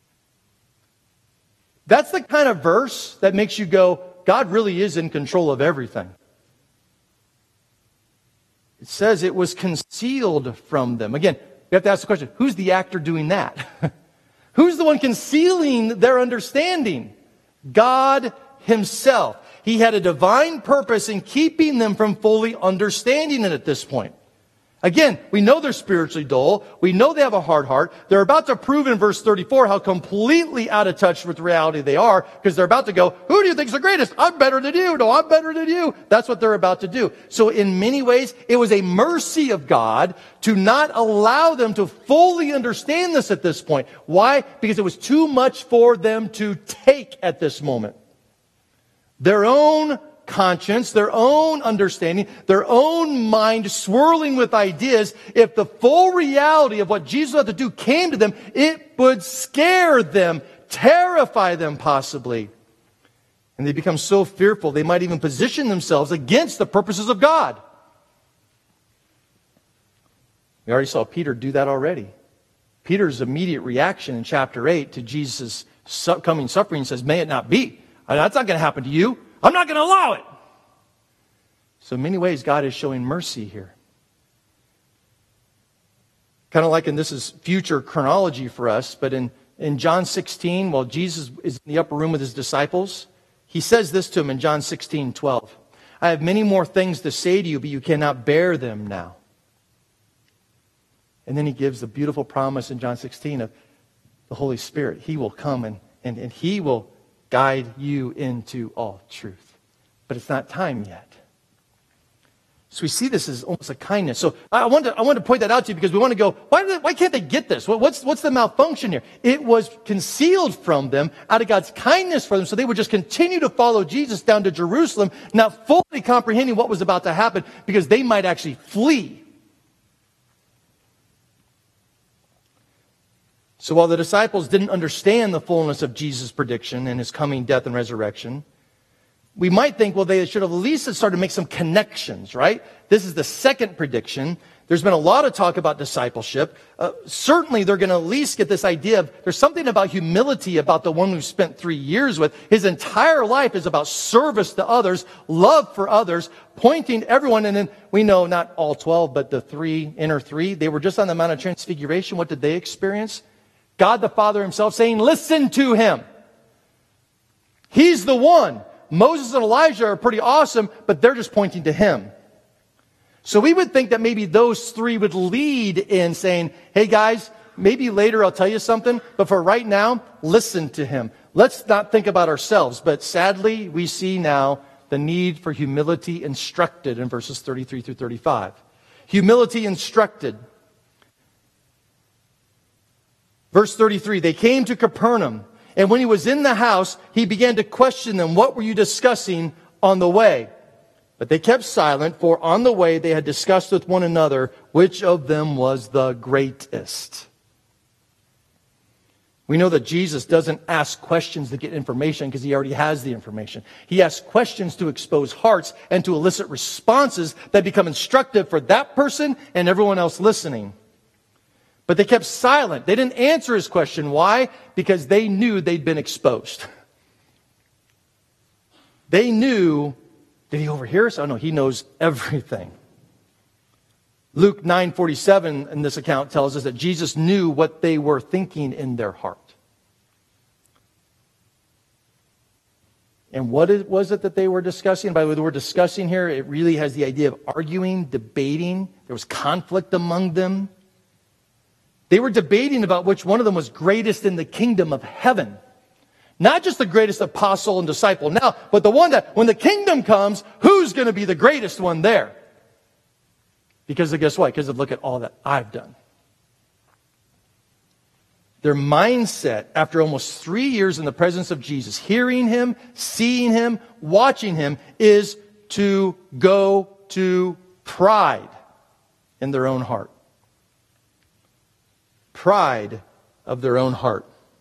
Speaker 1: That's the kind of verse that makes you go, God really is in control of everything. It says it was concealed from them. Again, we have to ask the question, who's the actor doing that? Who's the one concealing their understanding? God Himself. He had a divine purpose in keeping them from fully understanding it at this point. Again, we know they're spiritually dull. We know they have a hard heart. They're about to prove in verse 34 how completely out of touch with reality they are, because they're about to go, who do you think's the greatest? I'm better than you. No, I'm better than you. That's what they're about to do. So in many ways, it was a mercy of God to not allow them to fully understand this at this point. Why? Because it was too much for them to take at this moment. Their own conscience, their own understanding, their own mind swirling with ideas. If the full reality of what Jesus had to do came to them, it would scare them, terrify them possibly. And they become so fearful, they might even position themselves against the purposes of God. We already saw Peter do that already. Peter's immediate reaction in chapter 8 to Jesus' coming suffering says, may it not be. That's not going to happen to you. I'm not going to allow it. So in many ways, God is showing mercy here. Kind of like, and this is future chronology for us, but in John 16, while Jesus is in the upper room with his disciples, he says this to them in John 16:12. I have many more things to say to you, but you cannot bear them now. And then he gives the beautiful promise in John 16 of the Holy Spirit. He will come and he will guide you into all truth. But it's not time yet. So we see this as almost a kindness. So I want to point that out to you because we want to go, why can't they get this? What's the malfunction here? It was concealed from them out of God's kindness for them, so they would just continue to follow Jesus down to Jerusalem, not fully comprehending what was about to happen because they might actually flee. So while the disciples didn't understand the fullness of Jesus' prediction and his coming death and resurrection, we might think, well, they should have at least started to make some connections, right? This is the second prediction. There's been a lot of talk about discipleship. Certainly, they're going to at least get this idea of there's something about humility about the one we've spent 3 years with. His entire life is about service to others, love for others, pointing everyone. And then we know not all 12, but the inner three, they were just on the Mount of Transfiguration. What did they experience? God the Father himself saying, listen to him. He's the one. Moses and Elijah are pretty awesome, but they're just pointing to him. So we would think that maybe those three would lead in saying, hey guys, maybe later I'll tell you something, but for right now, listen to him. Let's not think about ourselves. But sadly, we see now the need for humility instructed in verses 33 through 35. Humility instructed. Verse 33, they came to Capernaum. And when he was in the house, he began to question them, what were you discussing on the way? But they kept silent, for on the way they had discussed with one another which of them was the greatest. We know that Jesus doesn't ask questions to get information because he already has the information. He asks questions to expose hearts and to elicit responses that become instructive for that person and everyone else listening. But they kept silent. They didn't answer his question. Why? Because they knew they'd been exposed. They knew, did he overhear us? Oh no, he knows everything. Luke 9:47 in this account tells us that Jesus knew what they were thinking in their heart. And what was it that they were discussing? By the way, the word discussing here, it really has the idea of arguing, debating. There was conflict among them. They were debating about which one of them was greatest in the kingdom of heaven. Not just the greatest apostle and disciple now, but the one that when the kingdom comes, who's going to be the greatest one there? Because of guess what? Because of look at all that I've done. Their mindset after almost 3 years in the presence of Jesus, hearing him, seeing him, watching him, is to go to pride in their own heart. Pride of their own heart.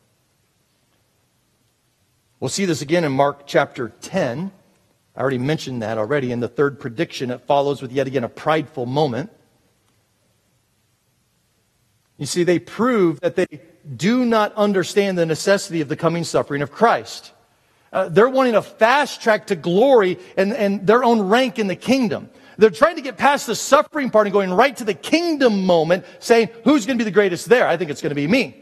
Speaker 1: We'll see this again in Mark chapter 10. I already mentioned that already. In the third prediction, it follows with yet again a prideful moment. You see, they prove that they do not understand the necessity of the coming suffering of Christ. They're wanting a fast track to glory and their own rank in the kingdom. They're trying to get past the suffering part and going right to the kingdom moment, saying, who's going to be the greatest there? I think it's going to be me.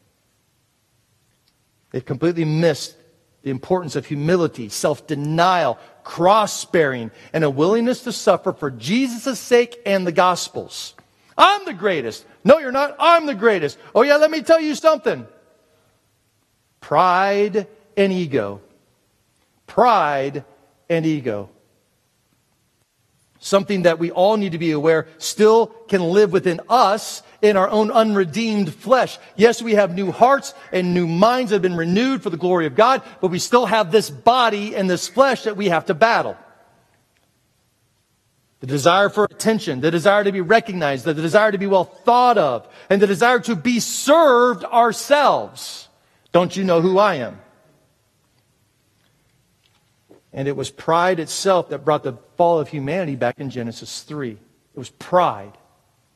Speaker 1: They've completely missed the importance of humility, self-denial, cross-bearing, and a willingness to suffer for Jesus' sake and the gospel's. I'm the greatest. No, you're not. I'm the greatest. Oh yeah, let me tell you something. Pride and ego. Pride and ego. Something that we all need to be aware still can live within us in our own unredeemed flesh. Yes, we have new hearts and new minds that have been renewed for the glory of God, but we still have this body and this flesh that we have to battle. The desire for attention, the desire to be recognized, the desire to be well thought of, and the desire to be served ourselves. Don't you know who I am? And it was pride itself that brought the fall of humanity back in Genesis 3. It was pride.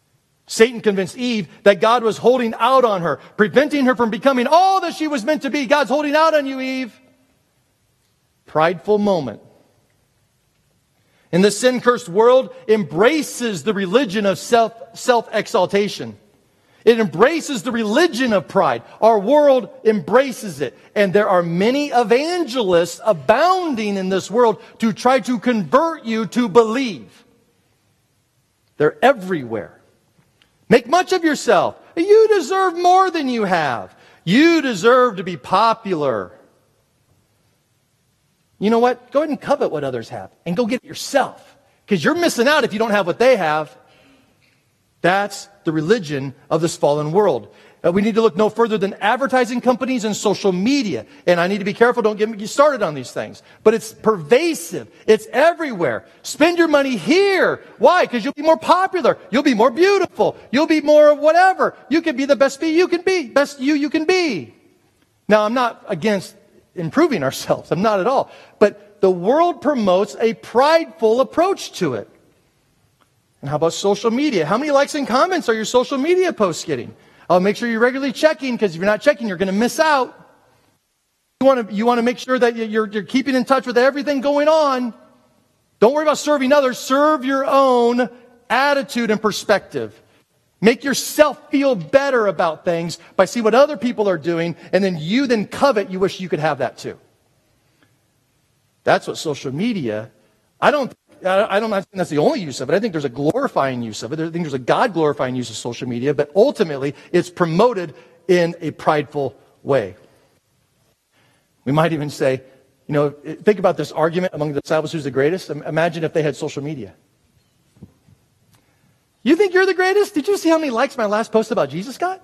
Speaker 1: Satan convinced Eve that God was holding out on her, preventing her from becoming all that she was meant to be. God's holding out on you, Eve. Prideful moment. And the sin-cursed world embraces the religion of self-exaltation. It embraces the religion of pride. Our world embraces it. And there are many evangelists abounding in this world to try to convert you to believe. They're everywhere. Make much of yourself. You deserve more than you have. You deserve to be popular. You know what? Go ahead and covet what others have and go get it yourself. Because you're missing out if you don't have what they have. That's the religion of this fallen world. We need to look no further than advertising companies and social media. And I need to be careful, don't get me started on these things. But it's pervasive. It's everywhere. Spend your money here. Why? Because you'll be more popular. You'll be more beautiful. You'll be more whatever. You can be the best you can be. Best you can be. Now, I'm not against improving ourselves. I'm not at all. But the world promotes a prideful approach to it. And how about social media? How many likes and comments are your social media posts getting? Make sure you're regularly checking, because if you're not checking, you're going to miss out. You want to make sure that you're keeping in touch with everything going on. Don't worry about serving others. Serve your own attitude and perspective. Make yourself feel better about things by seeing what other people are doing, and then you then covet. You wish you could have that too. That's what social media. I don't think that's the only use of it. I think there's a glorifying use of it. I think there's a God-glorifying use of social media, but ultimately it's promoted in a prideful way. We might even say, think about this argument among the disciples, who's the greatest? Imagine if they had social media. You think you're the greatest? Did you see how many likes my last post about Jesus got?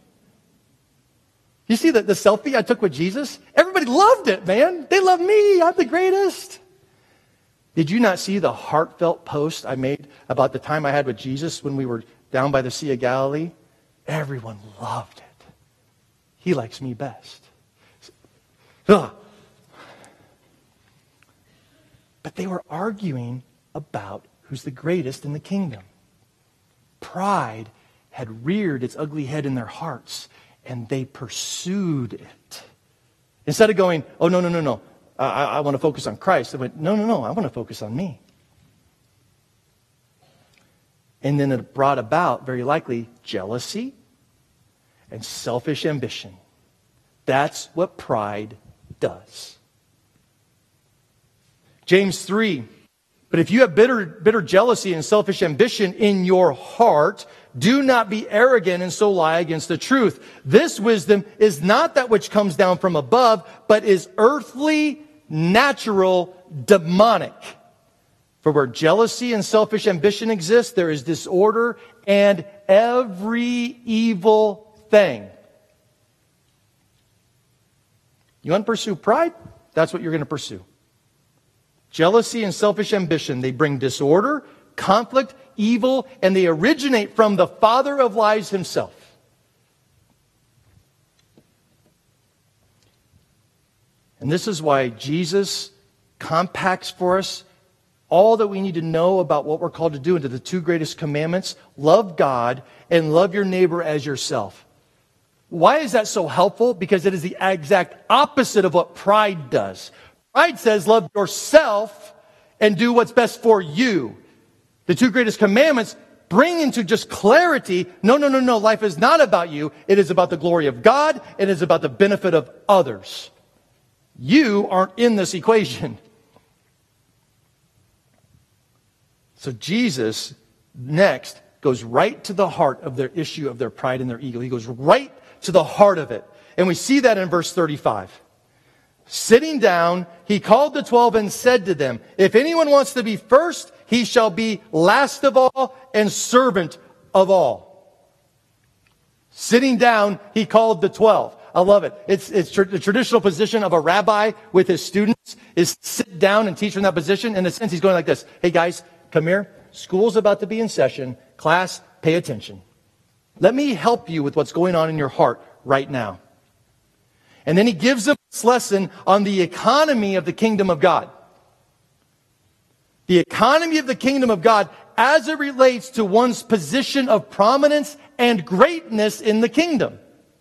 Speaker 1: You see the selfie I took with Jesus? Everybody loved it, man. They love me. I'm the greatest. Did you not see the heartfelt post I made about the time I had with Jesus when we were down by the Sea of Galilee? Everyone loved it. He likes me best. Ugh. But they were arguing about who's the greatest in the kingdom. Pride had reared its ugly head in their hearts, and they pursued it. Instead of going, oh, no. I want to focus on Christ. They went, no, I want to focus on me. And then it brought about, very likely, jealousy and selfish ambition. That's what pride does. James 3, but if you have bitter jealousy and selfish ambition in your heart, do not be arrogant and so lie against the truth. This wisdom is not that which comes down from above, but is earthly, natural, demonic. For where jealousy and selfish ambition exist, there is disorder and every evil thing. You want to pursue pride? That's what you're going to pursue. Jealousy and selfish ambition, they bring disorder, conflict, evil, and they originate from the father of lies himself. And this is why Jesus compacts for us all that we need to know about what we're called to do into the two greatest commandments: love God and love your neighbor as yourself. Why is that so helpful? Because it is the exact opposite of what pride does. Pride says love yourself and do what's best for you. The two greatest commandments bring into just clarity, no. Life is not about you. It is about the glory of God. It is about the benefit of others. You aren't in this equation. So Jesus next goes right to the heart of their issue of their pride and their ego. He goes right to the heart of it. And we see that in verse 35. Sitting down, he called the 12 and said to them, if anyone wants to be first, he shall be last of all and servant of all. Sitting down, he called the 12. I love it. It's the traditional position of a rabbi with his students is sit down and teach from that position. In a sense, he's going like this. Hey guys, come here. School's about to be in session. Class, pay attention. Let me help you with what's going on in your heart right now. And then he gives them this lesson on the economy of the kingdom of God. The economy of the kingdom of God as it relates to one's position of prominence and greatness in the kingdom.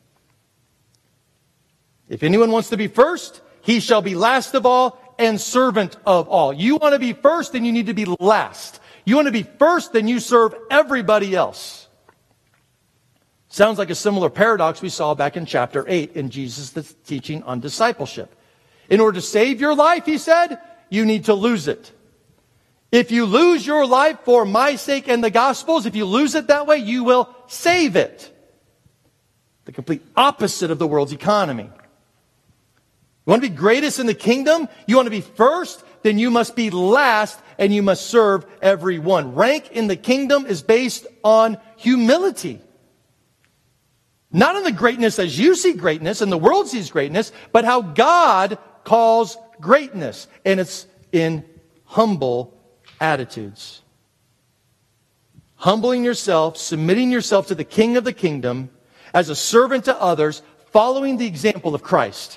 Speaker 1: If anyone wants to be first, he shall be last of all and servant of all. You want to be first, then you need to be last. You want to be first, then you serve everybody else. Sounds like a similar paradox we saw back in chapter 8 in Jesus' teaching on discipleship. In order to save your life, he said, you need to lose it. If you lose your life for my sake and the gospel's, if you lose it that way, you will save it. The complete opposite of the world's economy. You want to be greatest in the kingdom? You want to be first? Then you must be last and you must serve everyone. Rank in the kingdom is based on humility. Not on the greatness as you see greatness and the world sees greatness, but how God calls greatness. And it's in humble attitudes. Humbling yourself, submitting yourself to the King of the kingdom as a servant to others, following the example of Christ.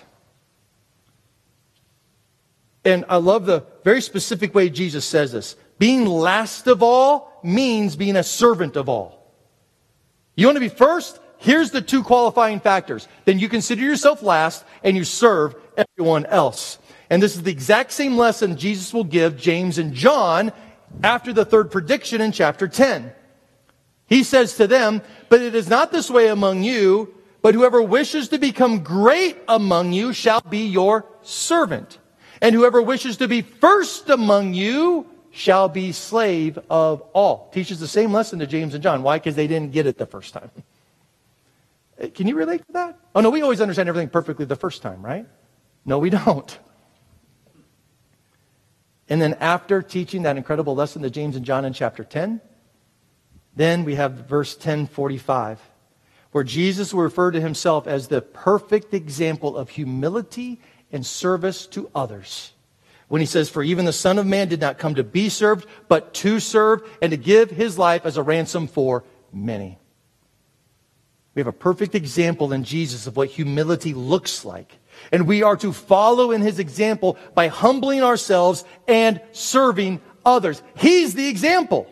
Speaker 1: And I love the very specific way Jesus says this. Being last of all means being a servant of all. You want to be first? Here's the two qualifying factors. Then you consider yourself last and you serve everyone else. And this is the exact same lesson Jesus will give James and John after the third prediction in chapter 10. He says to them, but it is not this way among you, but whoever wishes to become great among you shall be your servant. And whoever wishes to be first among you shall be slave of all. Teaches the same lesson to James and John. Why? Because they didn't get it the first time. Can you relate to that? Oh no, we always understand everything perfectly the first time, right? No, we don't. And then after teaching that incredible lesson to James and John in chapter 10, then we have verse 10:45, where Jesus will refer to himself as the perfect example of humility and service to others. When he says, for even the Son of Man did not come to be served, but to serve and to give his life as a ransom for many. We have a perfect example in Jesus of what humility looks like. And we are to follow in his example by humbling ourselves and serving others. He's the example.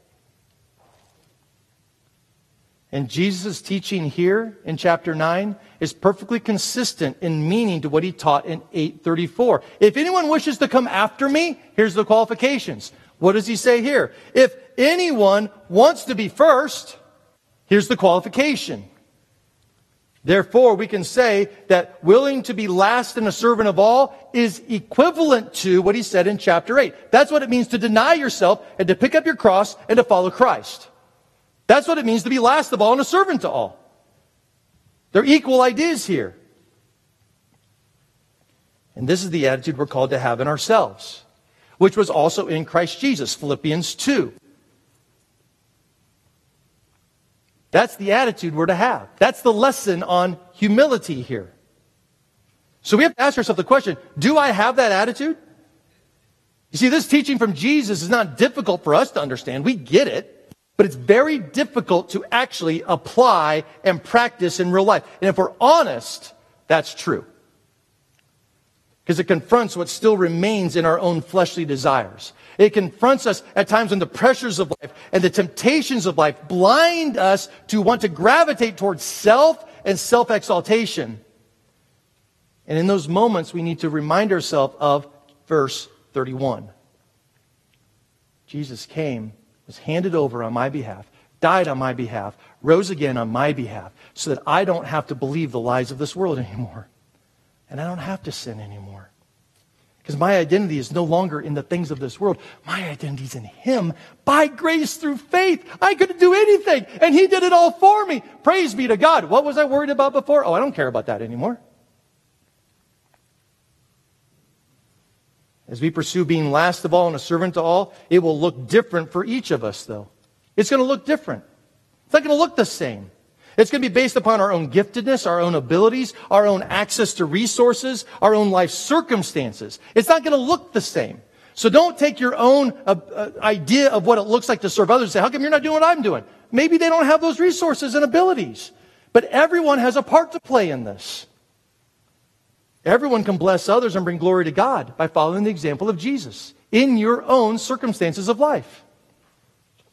Speaker 1: And Jesus' teaching here in chapter 9 is perfectly consistent in meaning to what he taught in 8:34. If anyone wishes to come after me, here's the qualifications. What does he say here? If anyone wants to be first, here's the qualification. Therefore, we can say that willing to be last and a servant of all is equivalent to what he said in chapter 8. That's what it means to deny yourself and to pick up your cross and to follow Christ. That's what it means to be last of all and a servant to all. They're equal ideas here. And this is the attitude we're called to have in ourselves, which was also in Christ Jesus, Philippians 2. That's the attitude we're to have. That's the lesson on humility here. So we have to ask ourselves the question, do I have that attitude? You see, this teaching from Jesus is not difficult for us to understand. We get it. But it's very difficult to actually apply and practice in real life. And if we're honest, that's true. Because it confronts what still remains in our own fleshly desires. It confronts us at times when the pressures of life and the temptations of life blind us to want to gravitate towards self and self-exaltation. And in those moments, we need to remind ourselves of verse 31. Jesus came, was handed over on my behalf, died on my behalf, rose again on my behalf, so that I don't have to believe the lies of this world anymore. And I don't have to sin anymore. Because my identity is no longer in the things of this world. My identity is in Him by grace through faith. I couldn't do anything, and He did it all for me. Praise be to God. What was I worried about before? Oh, I don't care about that anymore. As we pursue being last of all and a servant to all, it will look different for each of us, though. It's going to look different. It's not going to look the same. It's going to be based upon our own giftedness, our own abilities, our own access to resources, our own life circumstances. It's not going to look the same. So don't take your own idea of what it looks like to serve others and say, how come you're not doing what I'm doing? Maybe they don't have those resources and abilities. But everyone has a part to play in this. Everyone can bless others and bring glory to God by following the example of Jesus in your own circumstances of life.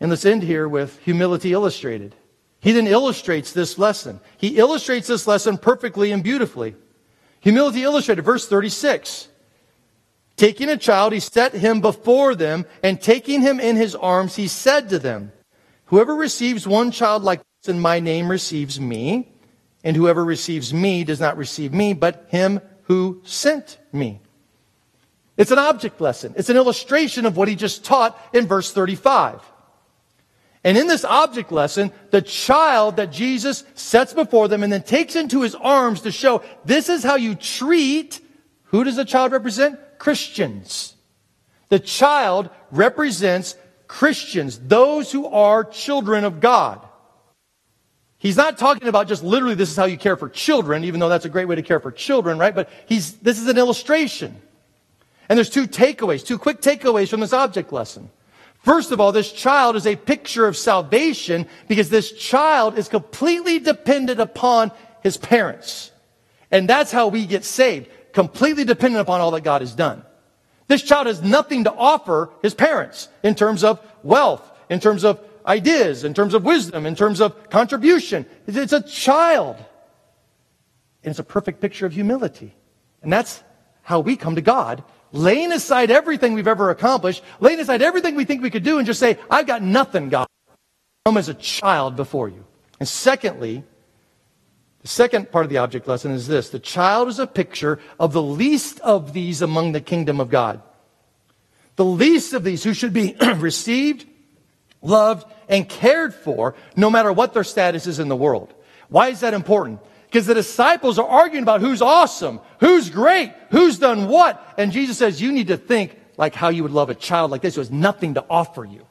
Speaker 1: And let's end here with humility illustrated. He then illustrates this lesson. He illustrates this lesson perfectly and beautifully. Humility illustrated, verse 36. Taking a child, he set him before them, and taking him in his arms, he said to them, whoever receives one child like this in my name receives me, and whoever receives me does not receive me, but him who sent me. It's an object lesson. It's an illustration of what he just taught in verse 35. And in this object lesson, the child that Jesus sets before them and then takes into his arms to show this is how you treat, who does the child represent? Christians. The child represents Christians, those who are children of God. He's not talking about just literally this is how you care for children, even though that's a great way to care for children, right? But this is an illustration. And there's two quick takeaways from this object lesson. First of all, this child is a picture of salvation because this child is completely dependent upon his parents. And that's how we get saved, completely dependent upon all that God has done. This child has nothing to offer his parents in terms of wealth, in terms of ideas, in terms of wisdom, in terms of contribution. It's a child. And it's a perfect picture of humility. And that's how we come to God, laying aside everything we've ever accomplished, laying aside everything we think we could do, and just say, I've got nothing, God. Come as a child before you. And secondly, the second part of the object lesson is this. The child is a picture of the least of these among the kingdom of God. The least of these who should be received, loved, and cared for, no matter what their status is in the world. Why is that important? Because the disciples are arguing about who's awesome, who's great, who's done what. And Jesus says, you need to think like how you would love a child like this who has nothing to offer you.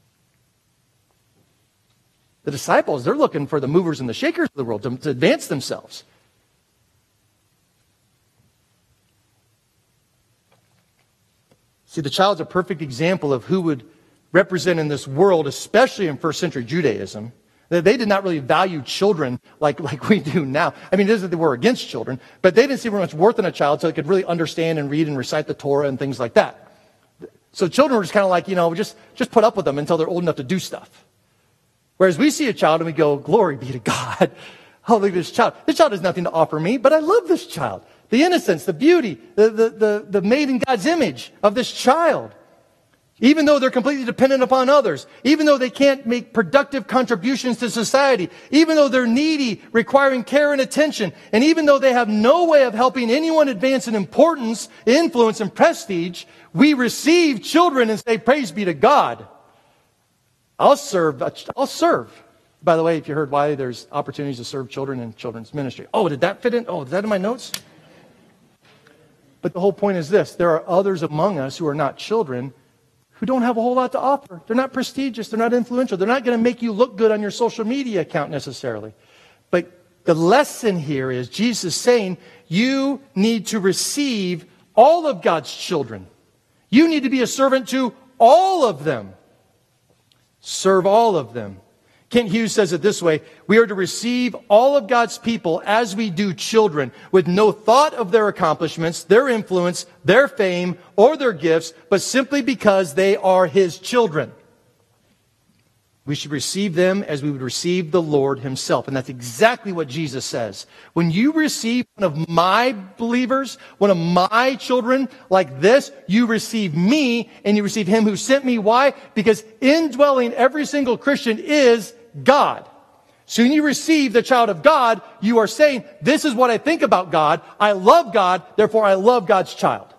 Speaker 1: The disciples, they're looking for the movers and the shakers of the world to advance themselves. See, the child's a perfect example of who would represent in this world, especially in first century Judaism. They did not really value children like we do now. I mean, it isn't that they were against children, but they didn't see very much worth in a child so they could really understand and read and recite the Torah and things like that. So children were just kind of like, just put up with them until they're old enough to do stuff. Whereas we see a child and we go, glory be to God. Oh, look at this child. This child has nothing to offer me, but I love this child. The innocence, the beauty, the made in God's image of this child. Even though they're completely dependent upon others, even though they can't make productive contributions to society, even though they're needy, requiring care and attention, and even though they have no way of helping anyone advance in importance, influence, and prestige, we receive children and say, praise be to God. I'll serve. By the way, if you heard why there's opportunities to serve children in children's ministry. Oh, did that fit in? Oh, is that in my notes? But the whole point is this. There are others among us who are not children who don't have a whole lot to offer. They're not prestigious. They're not influential. They're not going to make you look good on your social media account necessarily. But the lesson here is Jesus is saying you need to receive all of God's children. You need to be a servant to all of them. Serve all of them. Kent Hughes says it this way: we are to receive all of God's people as we do children, with no thought of their accomplishments, their influence, their fame, or their gifts, but simply because they are His children. We should receive them as we would receive the Lord Himself. And that's exactly what Jesus says. When you receive one of my believers, one of my children like this, you receive me and you receive Him who sent me. Why? Because indwelling every single Christian is God. So when you receive the child of God, you are saying, this is what I think about God. I love God, therefore I love God's child.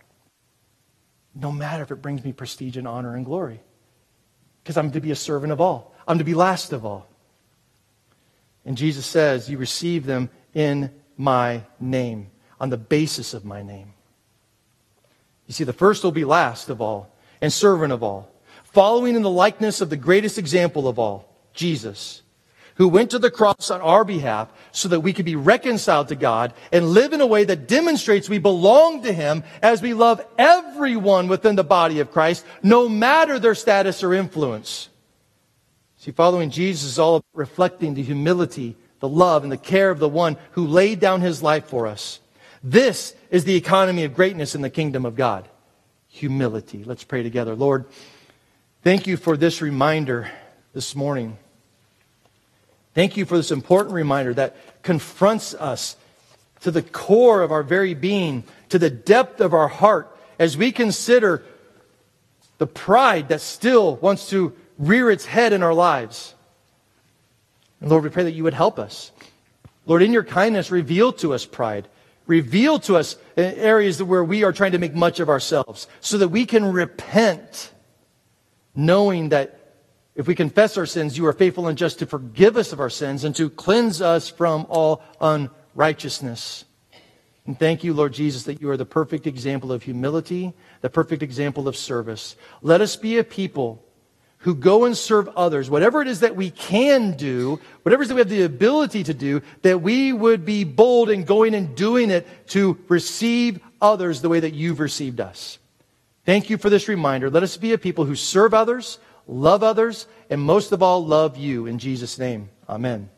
Speaker 1: No matter if it brings me prestige and honor and glory. Because I'm to be a servant of all. I'm to be last of all. And Jesus says, you receive them in my name, on the basis of my name. You see, the first will be last of all, and servant of all, following in the likeness of the greatest example of all, Jesus, who went to the cross on our behalf so that we could be reconciled to God and live in a way that demonstrates we belong to Him as we love everyone within the body of Christ, no matter their status or influence. See, following Jesus is all about reflecting the humility, the love, and the care of the one who laid down His life for us. This is the economy of greatness in the kingdom of God. Humility. Let's pray together. Lord, Thank you for this reminder this morning. Thank you for this important reminder that confronts us to the core of our very being, to the depth of our heart, as we consider the pride that still wants to rear its head in our lives. And Lord, we pray that you would help us. Lord, in your kindness, reveal to us pride. Reveal to us areas where we are trying to make much of ourselves, so that we can repent, knowing that if we confess our sins, you are faithful and just to forgive us of our sins and to cleanse us from all unrighteousness. And thank you, Lord Jesus, that you are the perfect example of humility, the perfect example of service. Let us be a people who go and serve others, whatever it is that we can do, whatever it is that we have the ability to do, that we would be bold in going and doing it to receive others the way that you've received us. Thank you for this reminder. Let us be a people who serve others, love others, and most of all, love you. In Jesus' name, amen.